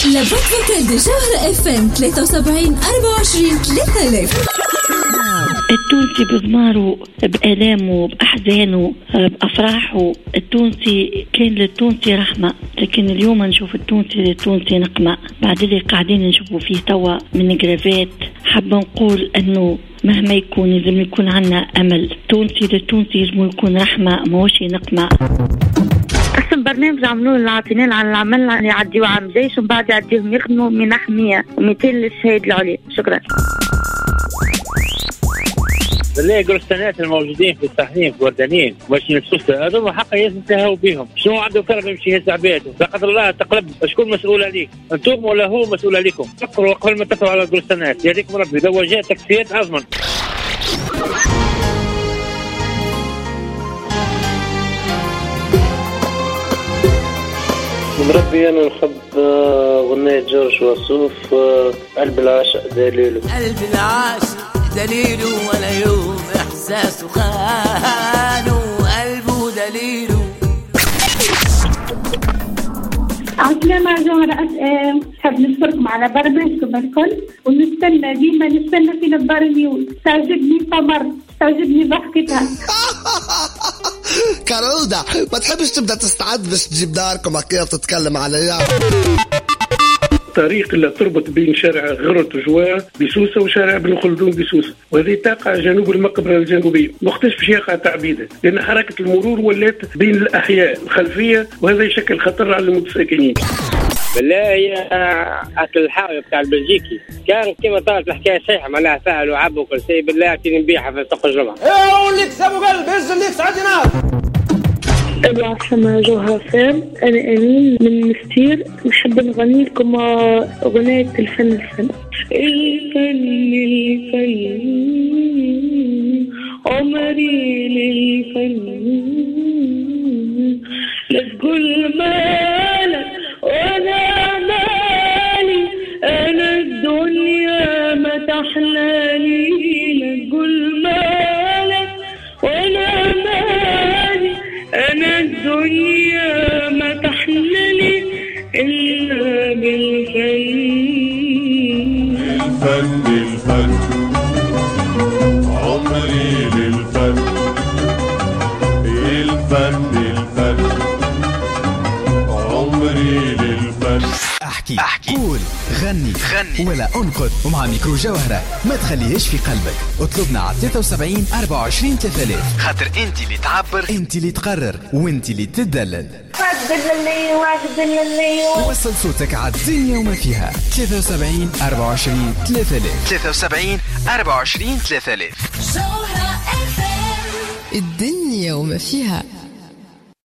لابد فوكال دي جوهرة FM 73 24 3000. التونسي بضماره بآلامه بأحزانه بأفراحه. التونسي كان للتونسي رحمة، لكن اليوم نشوف التونسي نقمة. بعد اللي قاعدين نشوفوا فيه توا من جرافات، حابة نقول أنه مهما يكون لازم يكون عنا أمل. التونسي للتونسي لازم يكون رحمة، ماهوش نقمة. أحسن برنامج عملوه العاطلين عن العمل عن يعديوا عام جيش ومن بعد يعديهم يخدموا منح 100 و200 للشهيد العليا. شكرا. بالله قرصانات الموجودين في الصحنين في وردانين باش ينسوسوا هذوما حقا يتهاو بهم. شنو عنده كرم يمشي يهز عباده؟ لا قدر الله تقلب، شكون مسؤول عليك؟ انتم ولا هو مسؤول عليكم؟ فكروا قبل ما تقروا على القرصانات. يهديكم ربي. لو جاء تكفيات اضمن. مربي أنا نحب غنية جورج وسوف قلب العاشق دليله. قلب العاشق دليله ولا يوم إحساسه خانه، قلبه دليله. عسلامة مع جوهرة FM. حب نشكركم على برنامجكم الكل، ونستنى ديما في نبار نيوز. تعجبني قمر، تعجبني ضحكتها. كارولدا ما تحبش تبدأ تستعد باش تجيب داركم كيف تتكلم عليها؟ الطريق اللي تربط بين شارع غرة وجواء بسوسة وشارع ابن خلدون بسوسة، وهذه تقع جنوب المقبرة الجنوبية. مختلف باش يقع تعبيدة، لأن حركة المرور ولات بين الأحياء الخلفية، وهذا يشكل خطر على المتساكنين. بالله هي أكل الحاوي بتاع البلجيكي كان كما طالت الحكاية صحيحة، معناها فاعل وعب وكل شيء. بالله اعطيني نبيعها في سوق الجمعة. ايه اللي كسبوا قلب هز اللي سعدنا. العاصمة جوهرة FM. أنا أمين من مستير. نحب نغني لكم أغنية الفن. الفن عمري للفن. لا تقول مالك ولا مالي، أنا الدنيا ما تحلالي. لا تقول مالك ولا مالي، أنا الدنيا ما تحللي إلا بالفن. الفن عمري للفن. الفن عمري للفن. احكي قول غني ولا انقد، ومع ميكرو جوهرة ما تخليهش في قلبك. اطلبنا على 73 24 3000، خاطر انت اللي تعبر، انت اللي تقرر، وانت اللي تدلل. وصل صوتك على الدنيا وما فيها. 73 24 3000، 73 24 3000. الدنيا وما فيها.